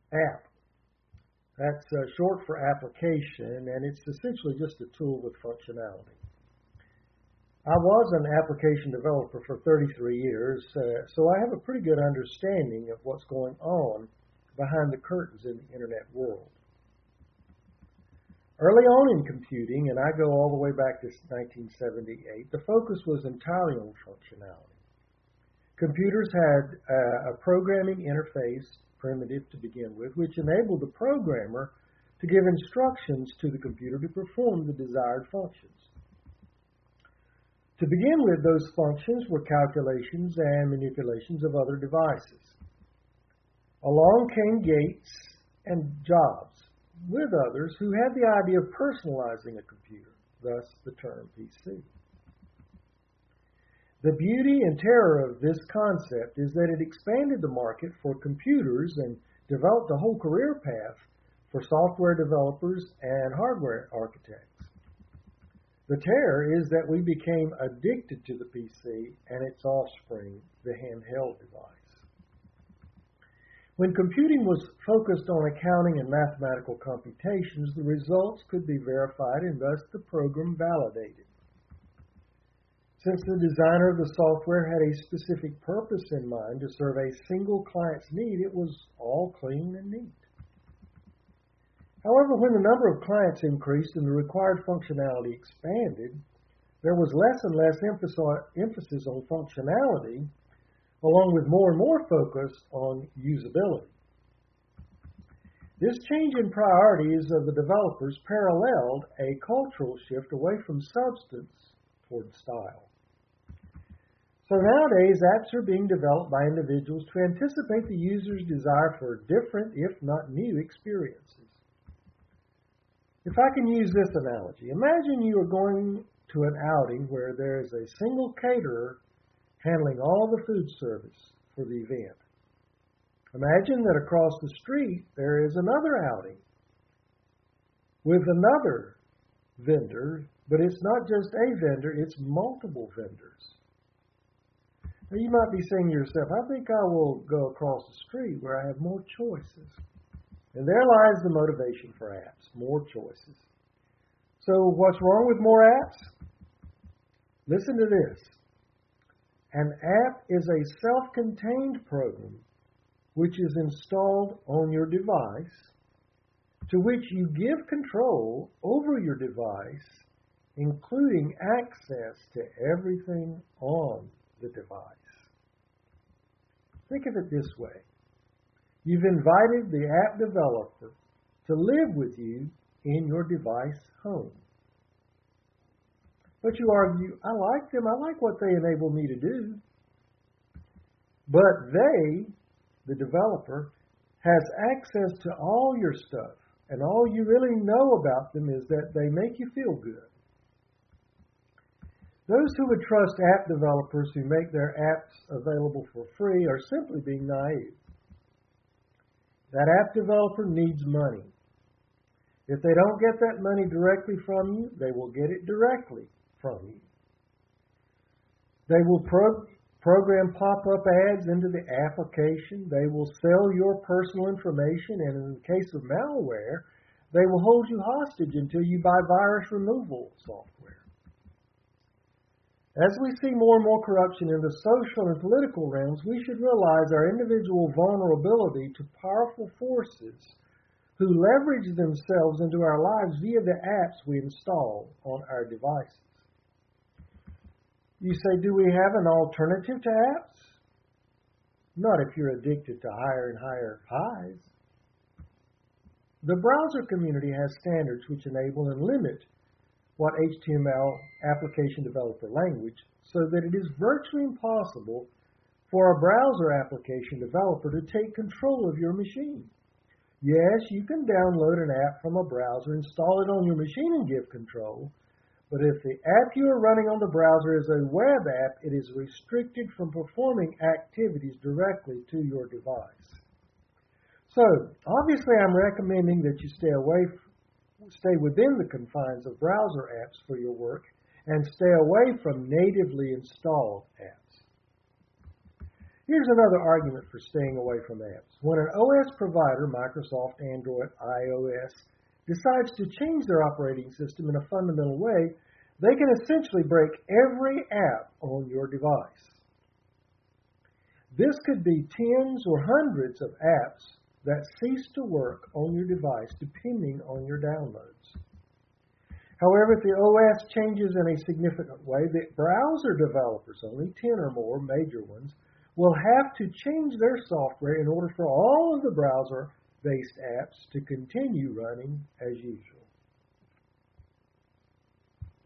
App. That's short for application, and it's essentially just a tool with functionality. I was an application developer for 33 years, so I have a pretty good understanding of what's going on behind the curtains in the internet world. Early on in computing, and I go all the way back to 1978, the focus was entirely on functionality. Computers had a programming interface primitive to begin with, which enabled the programmer to give instructions to the computer to perform the desired functions. To begin with, those functions were calculations and manipulations of other devices. Along came Gates and Jobs with others who had the idea of personalizing a computer, thus the term PC. The beauty and terror of this concept is that it expanded the market for computers and developed a whole career path for software developers and hardware architects. The terror is that we became addicted to the PC and its offspring, the handheld device. When computing was focused on accounting and mathematical computations, the results could be verified and thus the program validated. Since the designer of the software had a specific purpose in mind to serve a single client's need, it was all clean and neat. However, when the number of clients increased and the required functionality expanded, there was less and less emphasis on functionality, along with more and more focus on usability. This change in priorities of the developers paralleled a cultural shift away from substance toward style. So nowadays, apps are being developed by individuals to anticipate the user's desire for different, if not new, experiences. If I can use this analogy, imagine you are going to an outing where there is a single caterer handling all the food service for the event. Imagine that across the street there is another outing with another vendor, but it's not just a vendor, it's multiple vendors. Now you might be saying to yourself, I think I will go across the street where I have more choices. And there lies the motivation for apps, more choices. So what's wrong with more apps? Listen to this. An app is a self-contained program which is installed on your device, to which you give control over your device, including access to everything on the device. Think of it this way. You've invited the app developer to live with you in your device home. But you argue, I like them, I like what they enable me to do. But they, the developer, has access to all your stuff. And all you really know about them is that they make you feel good. Those who would trust app developers who make their apps available for free are simply being naive. That app developer needs money. If they don't get that money directly from you, they will get it directly from you. They will program pop-up ads into the application. They will sell your personal information, and in the case of malware, they will hold you hostage until you buy virus removal software. As we see more and more corruption in the social and political realms, we should realize our individual vulnerability to powerful forces who leverage themselves into our lives via the apps we install on our devices. You say, do we have an alternative to apps? Not if you're addicted to higher and higher highs. The browser community has standards which enable and limit what HTML application developer language so that it is virtually impossible for a browser application developer to take control of your machine. Yes, you can download an app from a browser, install it on your machine and give control, but if the app you are running on the browser is a web app, it is restricted from performing activities directly to your device. So, obviously I'm recommending that you stay within the confines of browser apps for your work and stay away from natively installed apps. Here's another argument for staying away from apps. When an OS provider, Microsoft, Android, iOS, decides to change their operating system in a fundamental way, they can essentially break every app on your device. This could be tens or hundreds of apps that cease to work on your device depending on your downloads. However, if the OS changes in a significant way, the browser developers, only 10 or more major ones, will have to change their software in order for all of the browser-based apps to continue running as usual.